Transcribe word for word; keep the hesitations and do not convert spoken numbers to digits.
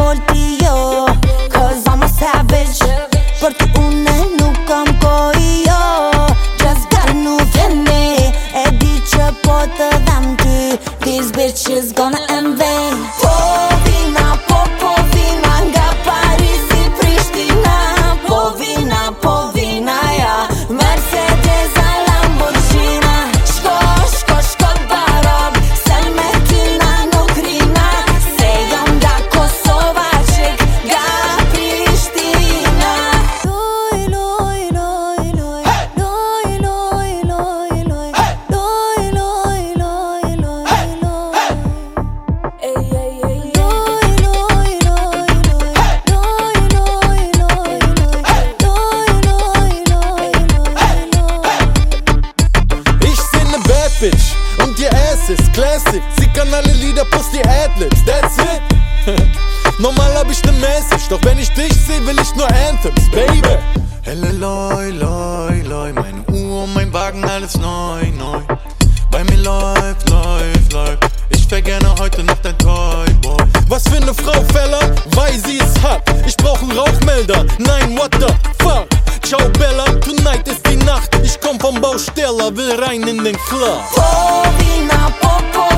volti jo, cause I'm a savage. Për të une nuk kam kohë jo, just got a new vini. E di që po të dhem ty, these bitches gonna envy. Po vina, po po vina, nga Parisi Prishtina. Po vina, po vina, ja, Mercedes a Lamborghina. Shko, shko, shko barab, sel me tyna nuk rina. Se jam nga Kosova qik, nga Prishtina. Loj, loj, loj, loj, loj, loj, loj, loj, loj, loj, loj, loj, loj. Ej, ej, ej, loj, loj, loj, loj, loj, loj, loj, loj, loj, loj, loj. Ich seh ne Bad Bitch und ihr Ass ist Classic. Sie kann alle Lieder plus die Adlibs, that's it. Normal hab ich ne Message, doch wenn ich dich seh, will ich nur Anthems, baby. Helle loi, loi, loi, meine Uhr und mein Wagen, alles neu, neu. Bei mir läuft, läuft, läuft. Ich wär gerne heute noch dein Toyboy. Was für ne Frau, Fella, weil sie es hat. Ich brauch einen Rauchmelder, nein, what the fuck. Ciao Bella, tonight ist die Nacht. Ich komm vom Bausteller, will rein in den Club. Po vina, po po